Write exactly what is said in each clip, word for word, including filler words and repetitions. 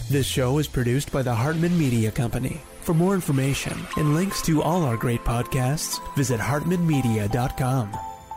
This show is produced by the Hartman Media Company. For more information and links to all our great podcasts, visit hartman media dot com.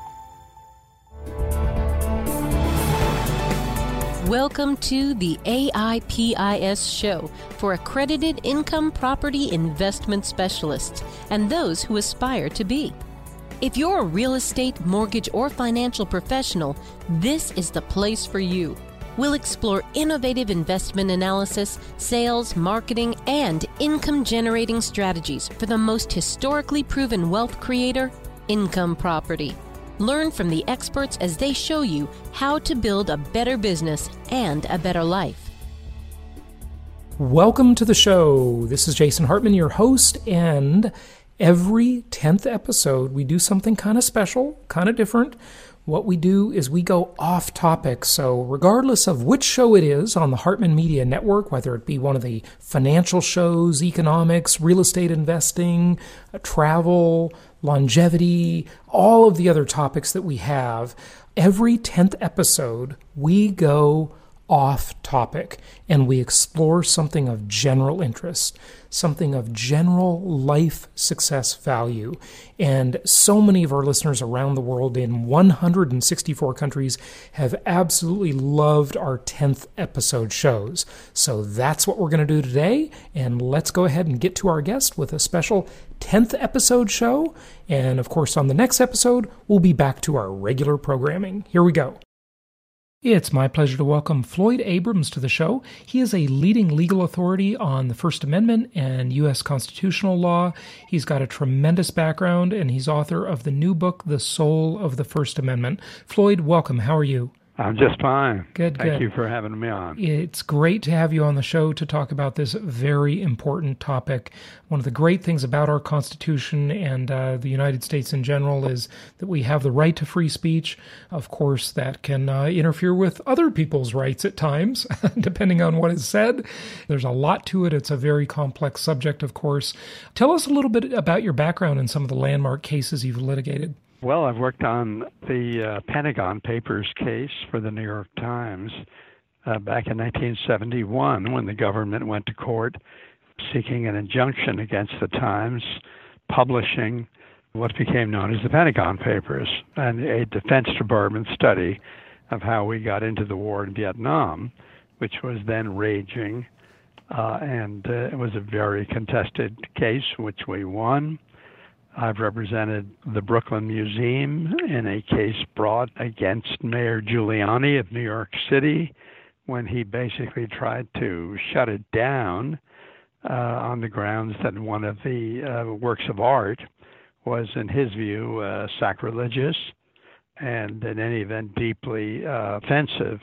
Welcome to the A I P I S show for accredited income property investment specialists and those who aspire to be. If you're a real estate, mortgage, or financial professional, this is the place for you. We'll explore innovative investment analysis, sales, marketing, and income-generating strategies for the most historically proven wealth creator, income property. Learn from the experts as they show you how to build a better business and a better life. Welcome to the show. This is Jason Hartman, your host, and every tenth episode we do something kind of special, kind of different. What we do is we go off topic. So regardless of which show it is on the Hartman Media Network, whether it be one of the financial shows, economics, real estate investing, travel, longevity, all of the other topics that we have, every tenth episode we go off topic and we explore something of general interest, something of general life success value. And so many of our listeners around the world in one hundred sixty-four countries have absolutely loved our tenth episode shows. So that's what we're going to do today. And let's go ahead and get to our guest with a special tenth episode show. And of course, on the next episode, we'll be back to our regular programming. Here we go. It's my pleasure to welcome Floyd Abrams to the show. He is a leading legal authority on the First Amendment and U S constitutional law. He's got a tremendous background, and he's author of the new book, The Soul of the First Amendment. Floyd, welcome. How are you? I'm just fine. Good, Thank good. you for having me on. It's great to have you on the show to talk about this very important topic. One of the great things about our Constitution and uh, the United States in general is that we have the right to free speech. Of course, that can uh, interfere with other people's rights at times, depending on what is said. There's a lot to it. It's a very complex subject, of course. Tell us a little bit about your background and some of the landmark cases you've litigated. Well, I've worked on the uh, Pentagon Papers case for the New York Times uh, back in nineteen seventy-one when the government went to court seeking an injunction against the Times publishing what became known as the Pentagon Papers, and a Defense Department study of how we got into the war in Vietnam, which was then raging, uh, and uh, it was a very contested case, which we won. I've represented the Brooklyn Museum in a case brought against Mayor Giuliani of New York City when he basically tried to shut it down uh, on the grounds that one of the uh, works of art was, in his view, uh, sacrilegious and, in any event, deeply uh, offensive.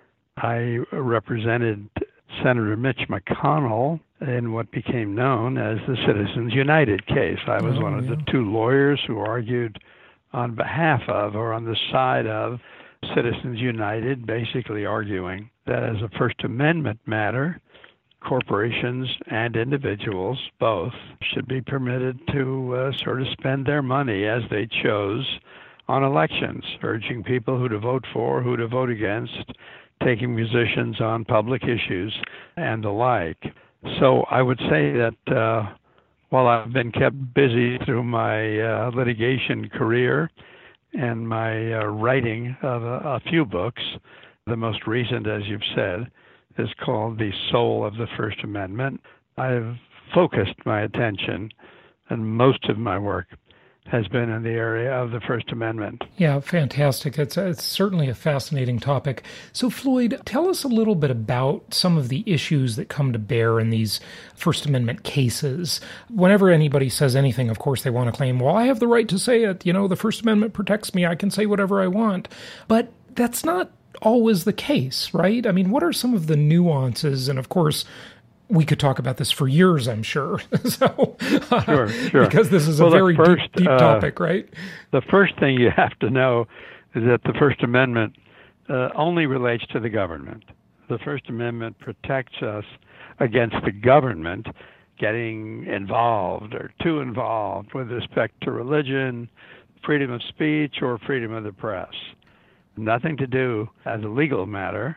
I represented Senator Mitch McConnell in what became known as the Citizens United case. I was oh, one of yeah. the two lawyers who argued on behalf of or on the side of Citizens United, basically arguing that as a First Amendment matter, corporations and individuals both should be permitted to uh, sort of spend their money as they chose on elections, urging people who to vote for, who to vote against, taking positions on public issues and the like. So I would say that uh, while I've been kept busy through my uh, litigation career and my uh, writing of a, a few books, the most recent, as you've said, is called The Soul of the First Amendment. I've focused my attention, and most of my work has been in the area of the First Amendment. Yeah, fantastic. It's, it's certainly a fascinating topic. So, Floyd, tell us a little bit about some of the issues that come to bear in these First Amendment cases. Whenever anybody says anything, of course, they want to claim, well, I have the right to say it. You know, the First Amendment protects me. I can say whatever I want. But that's not always the case, right? I mean, what are some of the nuances? And, of course, we could talk about this for years, I'm sure. so, uh, sure, sure. Because this is well, a very first, deep, deep uh, topic, right? The first thing you have to know is that the First Amendment uh, only relates to the government. The First Amendment protects us against the government getting involved or too involved with respect to religion, freedom of speech, or freedom of the press. Nothing to do as a legal matter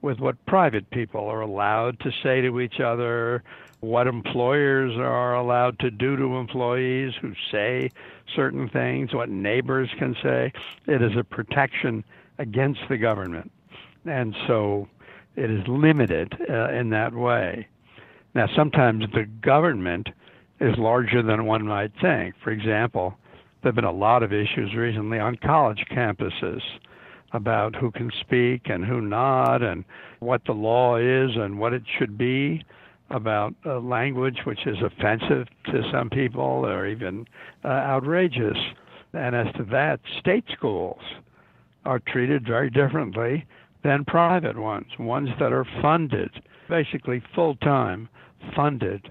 with what private people are allowed to say to each other, what employers are allowed to do to employees who say certain things, what neighbors can say. It is a protection against the government. And so it is limited uh, in that way. Now, sometimes the government is larger than one might think. For example, there have been a lot of issues recently on college campuses about who can speak and who not, and what the law is and what it should be about uh, language which is offensive to some people or even uh, outrageous. And as to that, state schools are treated very differently than private ones, ones that are funded, basically full-time funded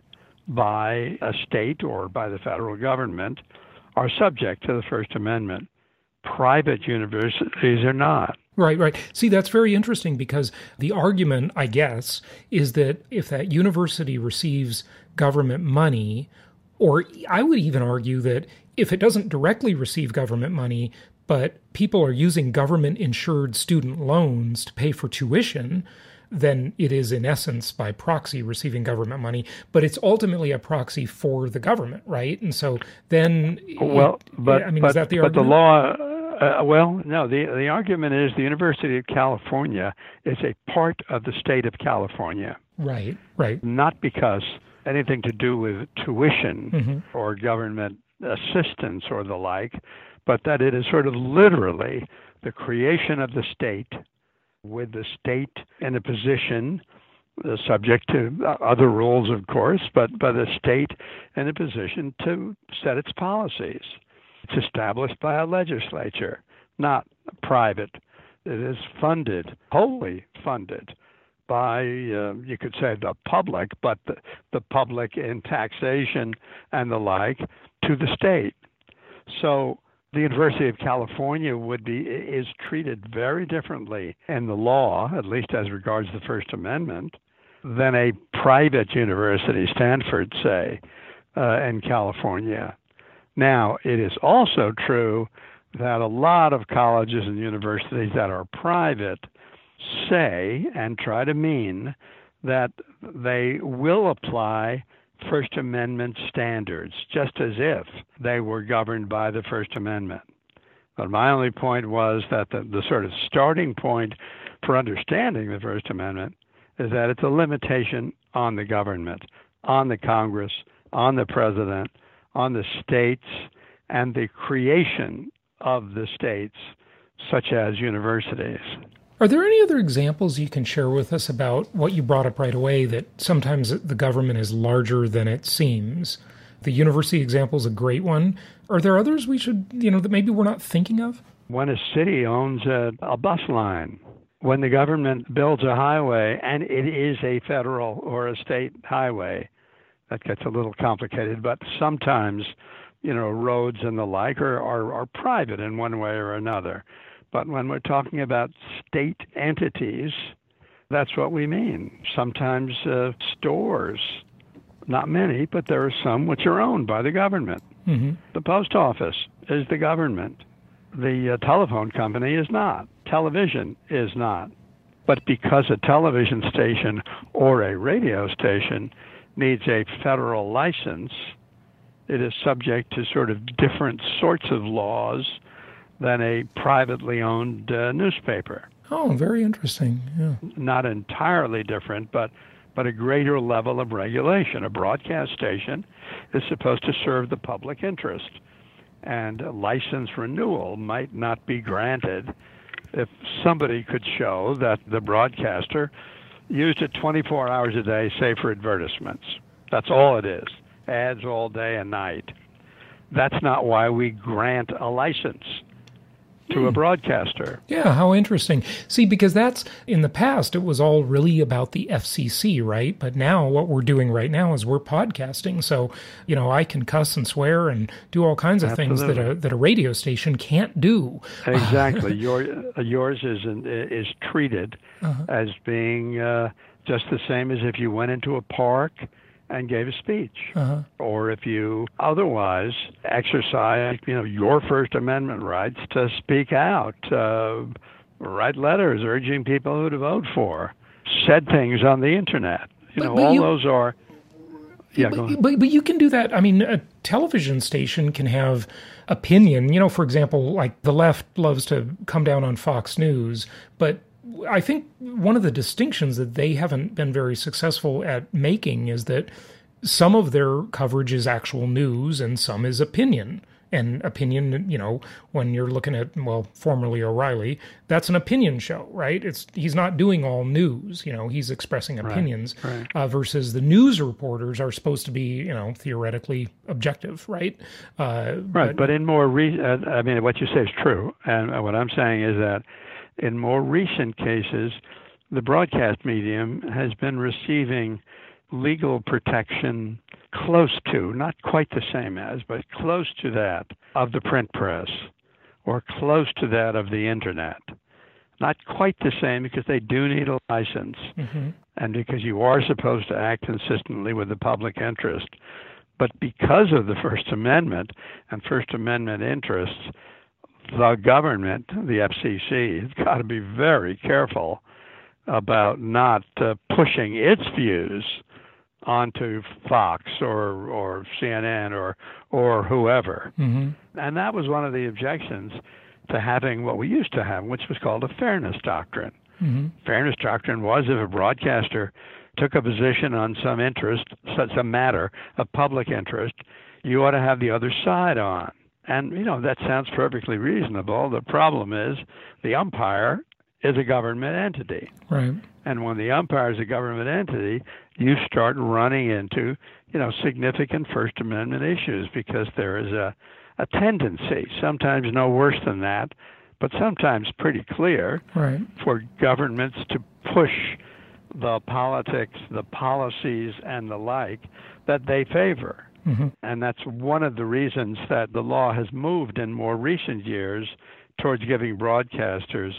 by a state or by the federal government, are subject to the First Amendment. Private universities are not. Right, right. See, that's very interesting because the argument, I guess, is that if that university receives government money, or I would even argue that if it doesn't directly receive government money, but people are using government-insured student loans to pay for tuition, then it is in essence by proxy receiving government money, but it's ultimately a proxy for the government, right? And so then, well, it, but I mean, but, is that the but argument? the law. Uh, well, no. the The argument is the University of California is a part of the state of California, right? Right. Not because anything to do with tuition mm-hmm. or government assistance or the like, but that it is sort of literally the creation of the state, with the state in a position, uh, subject to other rules, of course, but, but the state in a position to set its policies. It's established by a legislature, not private. It is funded, wholly funded by, uh, you could say, the public, but the, the public in taxation and the like, to the state. So the University of California would be is treated very differently in the law, at least as regards the First Amendment, than a private university, Stanford, say, uh, in California. Now, it is also true that a lot of colleges and universities that are private say and try to mean that they will apply First Amendment standards, just as if they were governed by the First Amendment. But my only point was that the, the sort of starting point for understanding the First Amendment is that it's a limitation on the government, on the Congress, on the president, on the states, and the creation of the states, such as universities. Are there any other examples you can share with us about what you brought up right away, that sometimes the government is larger than it seems? The university example is a great one. Are there others we should, you know, that maybe we're not thinking of? When a city owns a, a bus line, when the government builds a highway, and it is a federal or a state highway, that gets a little complicated, but sometimes, you know, roads and the like are, are, are private in one way or another. But when we're talking about state entities, that's what we mean. Sometimes uh, stores, not many, but there are some which are owned by the government. Mm-hmm. The post office is the government. The uh, telephone company is not. Television is not. But because a television station or a radio station needs a federal license, it is subject to sort of different sorts of laws than a privately owned uh, newspaper. Oh, very interesting. Yeah. Not entirely different, but but a greater level of regulation. A broadcast station is supposed to serve the public interest, and a license renewal might not be granted if somebody could show that the broadcaster used it twenty-four hours a day, say for advertisements. That's all it is. Ads all day and night. That's not why we grant a license to a broadcaster. Yeah, how interesting. See, because that's, in the past, it was all really about the F C C, right? But now what we're doing right now is we're podcasting. So, you know, I can cuss and swear and do all kinds of Absolutely. things that a, that a radio station can't do. Exactly. Your, yours is is treated uh-huh. as being uh, just the same as if you went into a park and gave a speech, uh-huh. or if you otherwise exercise, you know, your First Amendment rights to speak out, uh, write letters urging people who to vote for. said things on the internet. You But- know, but all you- those are. Yeah, go But, ahead. but, but you can do that. I mean, a television station can have opinion. You know, for example, like the left loves to come down on Fox News, but I think one of the distinctions that they haven't been very successful at making is that some of their coverage is actual news and some is opinion. And opinion, you know, when you're looking at, well, formerly O'Reilly, that's an opinion show, right? It's he's not doing all news, you know, he's expressing opinions, right. Uh, versus the news reporters are supposed to be, you know, theoretically objective, right? Uh, Right, but in more, re- uh, I mean, what you say is true. And what I'm saying is that in more recent cases, the broadcast medium has been receiving legal protection close to, not quite the same as, but close to that of the print press or close to that of the internet. Not quite the same because they do need a license mm-hmm. and because you are supposed to act consistently with the public interest. But because of the First Amendment and First Amendment interests, the government, the F C C, has got to be very careful about not uh, pushing its views onto Fox or or C N N or or whoever. Mm-hmm. And that was one of the objections to having what we used to have, which was called a fairness doctrine. Mm-hmm. Fairness doctrine was if a broadcaster took a position on some interest, such a matter of public interest, you ought to have the other side on. And, you know, that sounds perfectly reasonable. The problem is the umpire is a government entity. Right. And when the umpire is a government entity, you start running into, you know, significant First Amendment issues because there is a, a tendency, sometimes no worse than that, but sometimes pretty clear, Right. for governments to push the politics, the policies, and the like that they favor. Mm-hmm. And that's one of the reasons that the law has moved in more recent years towards giving broadcasters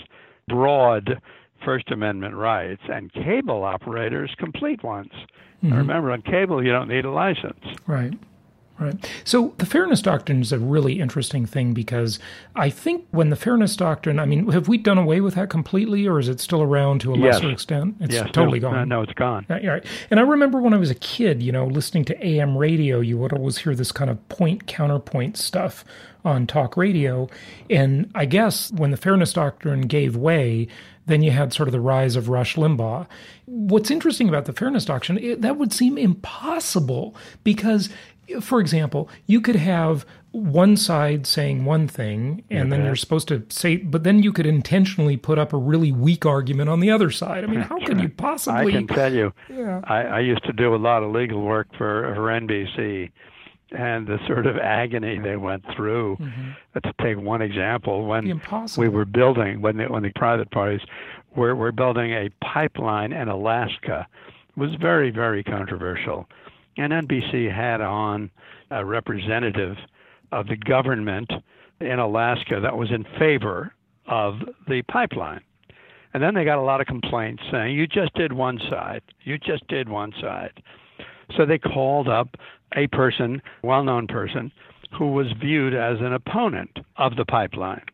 broad First Amendment rights and cable operators complete ones. Mm-hmm. And remember, on cable, you don't need a license. Right. Right. So the fairness doctrine is a really interesting thing because I think when the fairness doctrine, I mean, have we done away with that completely or is it still around to a Yes. lesser extent? It's yes, totally no, gone. No, no, it's gone. Right, right. And I remember when I was a kid, you know, listening to A M radio, you would always hear this kind of point counterpoint stuff on talk radio. And I guess when the fairness doctrine gave way, then you had sort of the rise of Rush Limbaugh. What's interesting about the fairness doctrine, it, that would seem impossible because, for example, you could have one side saying one thing, and then Okay. you're supposed to say, but then you could intentionally put up a really weak argument on the other side. I mean, how could you possibly? I can tell you, Yeah. I, I used to do a lot of legal work for, for N B C, and the sort of agony they went through. Mm-hmm. To take one example, when Impossible. we were building, when the, when the private parties were, were building a pipeline in Alaska, it was very, very controversial. And N B C had on a representative of the government in Alaska that was in favor of the pipeline. And then they got a lot of complaints saying, you just did one side. You just did one side. So they called up a person, well-known person, who was viewed as an opponent of the pipeline.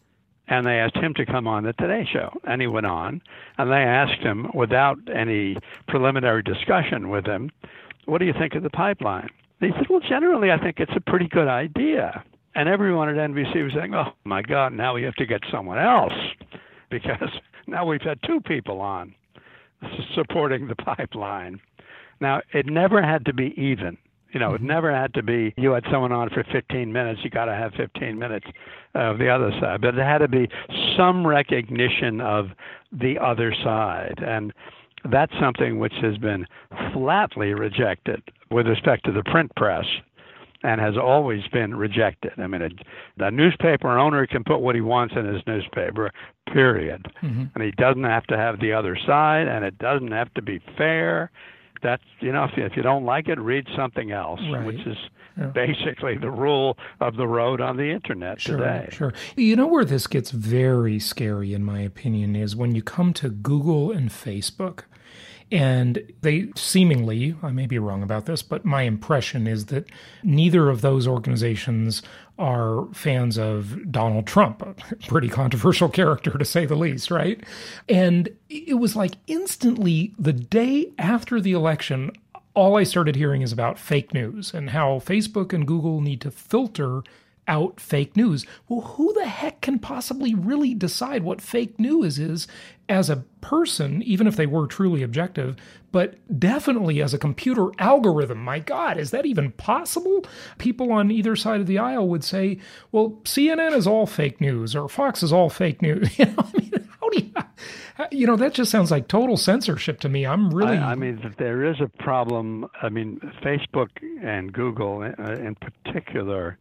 And they asked him to come on the Today Show. And he went on. And they asked him, without any preliminary discussion with him, what do you think of the pipeline? And he said, well, generally, I think it's a pretty good idea. And everyone at N B C was saying, oh, my God, now we have to get someone else because now we've had two people on supporting the pipeline. Now, it never had to be even. You know, it never had to be you had someone on for fifteen minutes, you got to have fifteen minutes of the other side. But it had to be some recognition of the other side. And that's something which has been flatly rejected with respect to the print press and has always been rejected. I mean, a, the newspaper owner can put what he wants in his newspaper, period. Mm-hmm. And he doesn't have to have the other side, and it doesn't have to be fair. That's, you know, if you, if you don't like it, read something else, Right. which is Yeah. basically the rule of the road on the internet Sure, today. sure. You know where this gets very scary, in my opinion, is when you come to Google and Facebook. And they seemingly, I may be wrong about this, but my impression is that neither of those organizations are fans of Donald Trump, a pretty controversial character to say the least, right? And it was like instantly the day after the election, all I started hearing is about fake news and how Facebook and Google need to filter out fake news. Well, who the heck can possibly really decide what fake news is as a person, even if they were truly objective, but definitely as a computer algorithm? My God, is that even possible? People on either side of the aisle would say, well, C N N is all fake news or Fox is all fake news. You know, I mean, how do you... You know, that just sounds like total censorship to me. I'm really... I, I mean, there is a problem. I mean, Facebook and Google uh, in particular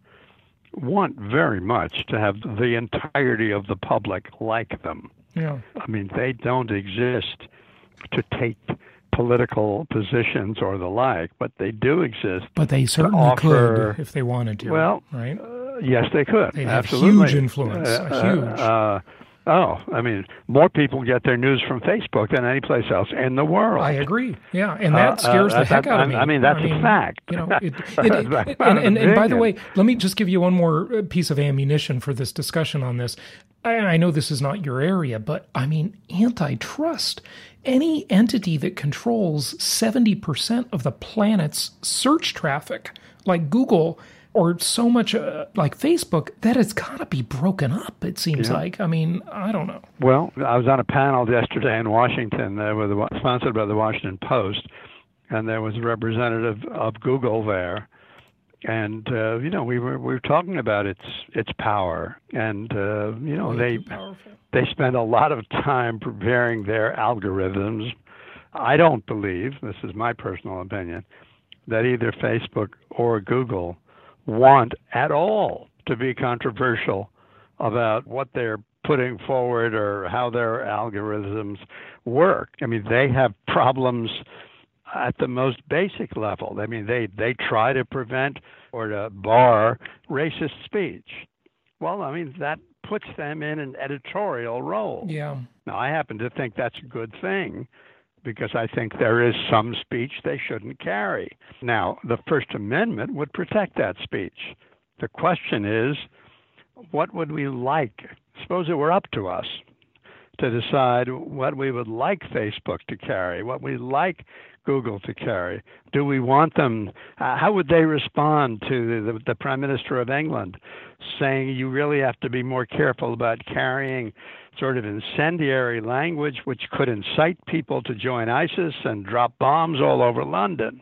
want very much to have the entirety of the public like them. Yeah. I mean, they don't exist to take political positions or the like, but they do exist. But they certainly offer, could if they wanted to. Well, right? Uh, yes, they could. They have Absolutely. huge influence. Uh, huge. Uh, uh, Oh, I mean, more people get their news from Facebook than any place else in the world. I agree. Yeah, and that scares uh, uh, the heck out of me. I mean, that's I mean, a fact. You know, it, it, it, and, and, and by the way, let me just give you one more piece of ammunition for this discussion on this. I, I know this is not your area, but I mean, antitrust. Any entity that controls seventy percent of the planet's search traffic, like Google, or so much uh, like Facebook, that has got to be broken up, it seems yeah. like. I mean, I don't know. Well, I was on a panel yesterday in Washington, uh, with the, sponsored by the Washington Post, and there was a representative of Google there. And, uh, you know, we were we were talking about its its power. And, uh, you know, they they spend a lot of time preparing their algorithms. I don't believe, this is my personal opinion, that either Facebook or Google want at all to be controversial about what they're putting forward or how their algorithms work. I mean, they have problems at the most basic level. I mean, they, they try to prevent or to bar racist speech. Well, I mean, that puts them in an editorial role. Yeah. Now, I happen to think that's a good thing, because I think there is some speech they shouldn't carry. Now, the First Amendment would protect that speech. The question is, what would we like? Suppose it were up to us to decide what we would like Facebook to carry, what we like Google to carry. Do we want them? Uh, how would they respond to the, the Prime Minister of England saying you really have to be more careful about carrying sort of incendiary language which could incite people to join ISIS and drop bombs all over London?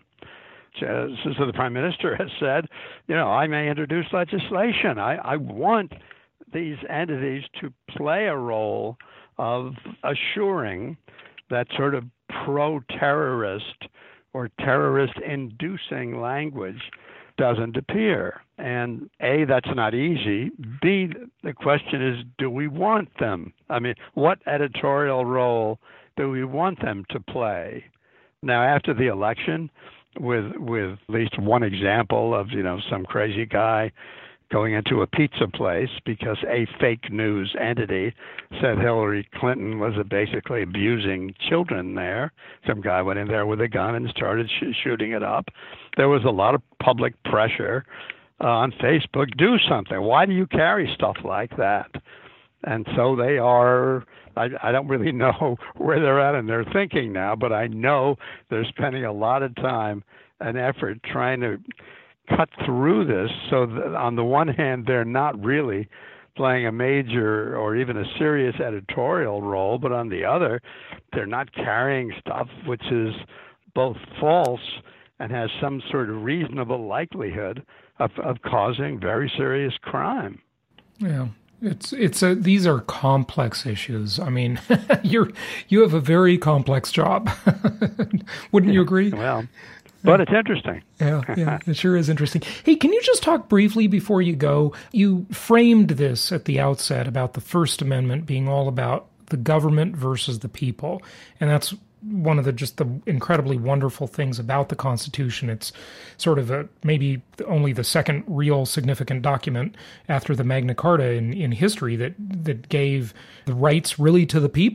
So, so the Prime Minister has said, you know, I may introduce legislation. I, I want these entities to play a role of assuring that sort of pro-terrorist or terrorist-inducing language doesn't appear. And A, that's not easy. B, the question is, do we want them? I mean, what editorial role do we want them to play? Now, after the election, with with at least one example of, you know, some crazy guy going into a pizza place because a fake news entity said Hillary Clinton was basically abusing children there. Some guy went in there with a gun and started sh- shooting it up. There was a lot of public pressure uh, on Facebook, do something. Why do you carry stuff like that? And so they are, I, I don't really know where they're at in their thinking now, but I know they're spending a lot of time and effort trying to cut through this so that on the one hand, they're not really playing a major or even a serious editorial role, but on the other, they're not carrying stuff which is both false and has some sort of reasonable likelihood of, of causing very serious crime. Yeah. It's it's a these are complex issues. I mean, you're you have a very complex job. Wouldn't you agree? Well, but it's interesting. Yeah, yeah, it sure is interesting. Hey, can you just talk briefly before you go? You framed this at the outset about the First Amendment being all about the government versus the people, and that's one of the just the incredibly wonderful things about the Constitution. It's sort of a maybe only the second real significant document after the Magna Carta in, in history that that gave the rights really to the people.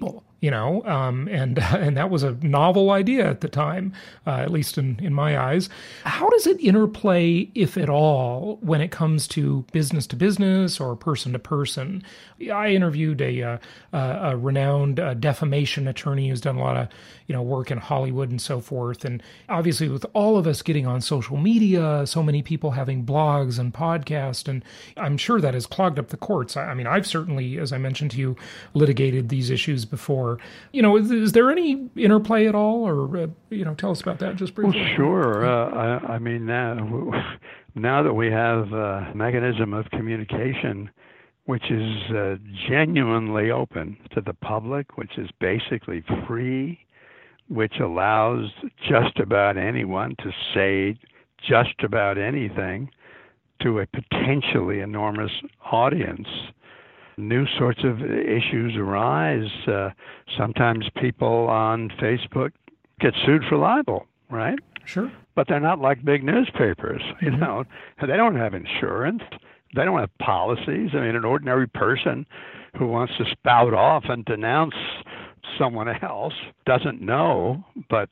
you know, um, and and that was a novel idea at the time, uh, at least in, in my eyes. How does it interplay, if at all, when it comes to business to business or person to person? I interviewed a, uh, a renowned uh, defamation attorney who's done a lot of, you know, work in Hollywood and so forth. And obviously with all of us getting on social media, so many people having blogs and podcasts, and I'm sure that has clogged up the courts. I, I mean, I've certainly, as I mentioned to you, litigated these issues before. You know, is, is there any interplay at all, or, uh, you know, tell us about that just briefly. Well, sure. Uh, I, I mean, now, now that we have a mechanism of communication which is uh, genuinely open to the public, which is basically free, which allows just about anyone to say just about anything to a potentially enormous audience. New sorts of issues arise. Uh, sometimes people on Facebook get sued for libel, right? Sure. But they're not like big newspapers, you mm-hmm. know. They don't have insurance. They don't have policies. I mean, an ordinary person who wants to spout off and denounce someone else doesn't know, but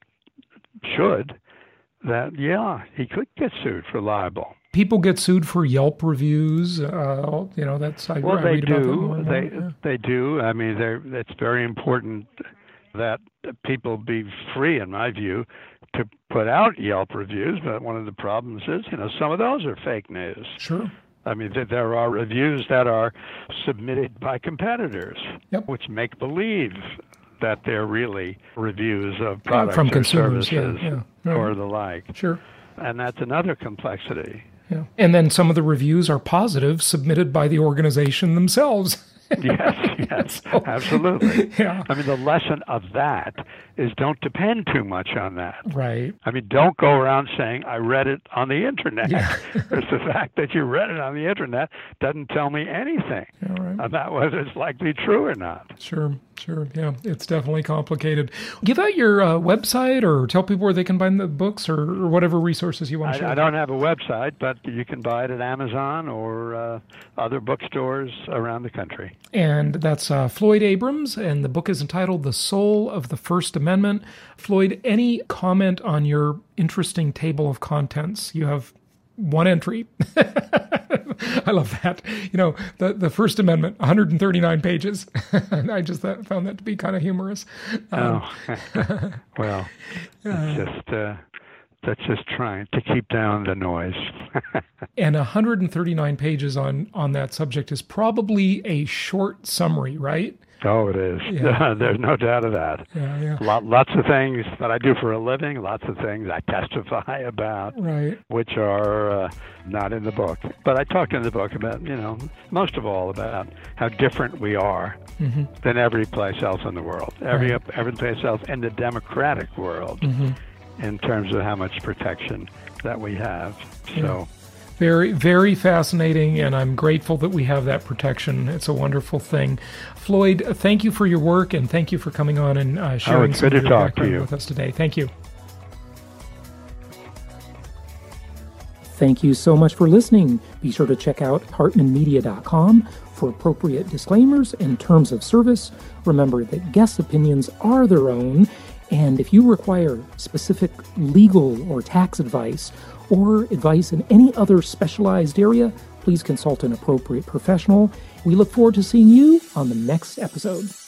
should, that, yeah, he could get sued for libel. People get sued for Yelp reviews. Uh, you know, that's I, well, I they read do. about that more and more. They yeah. they do. I mean, they're, it's very important that people be free, in my view, to put out Yelp reviews. But one of the problems is, you know, some of those are fake news. Sure. I mean, there are reviews that are submitted by competitors, yep. which make believe that they're really reviews of products uh, from or consumers, services yeah, yeah. or the like. Sure. And that's another complexity. Yeah. And then some of the reviews are positive, submitted by the organization themselves. Yes, yes, so, absolutely. Yeah. I mean, the lesson of that is don't depend too much on that. Right. I mean, don't go around saying, I read it on the internet. Yeah. Because the fact that you read it on the internet doesn't tell me anything yeah, right. about whether it's likely true or not. Sure, sure. Yeah, it's definitely complicated. Give out your uh, website or tell people where they can buy the books or, or whatever resources you want to share. I, I don't have a website, but you can buy it at Amazon or uh, other bookstores around the country. And that's uh, Floyd Abrams, and the book is entitled The Soul of the First Amendment. Floyd, any comment on your interesting table of contents? You have one entry. I love that. You know, the, the First Amendment, one hundred thirty-nine pages. And I just that, found that to be kind of humorous. Um, oh, well, it's just... Uh, That's just trying to keep down the noise. And one hundred thirty-nine pages on, on that subject is probably a short summary, right? Oh, it is. Yeah. There's no doubt of that. Yeah, yeah. Lot, lots of things that I do for a living, lots of things I testify about, right. which are uh, not in the book. But I talked in the book about, you know, most of all about how different we are mm-hmm. than every place else in the world, every, right. every place else in the democratic world. Mm-hmm. in terms of how much protection that we have. So, yeah. Very, very fascinating, and I'm grateful that we have that protection. It's a wonderful thing. Floyd, thank you for your work, and thank you for coming on and uh, sharing oh, it's some good of to your talk background to you. with us today. Thank you. Thank you so much for listening. Be sure to check out hartman media dot com for appropriate disclaimers and terms of service. Remember that guest opinions are their own, and if you require specific legal or tax advice or advice in any other specialized area, please consult an appropriate professional. We look forward to seeing you on the next episode.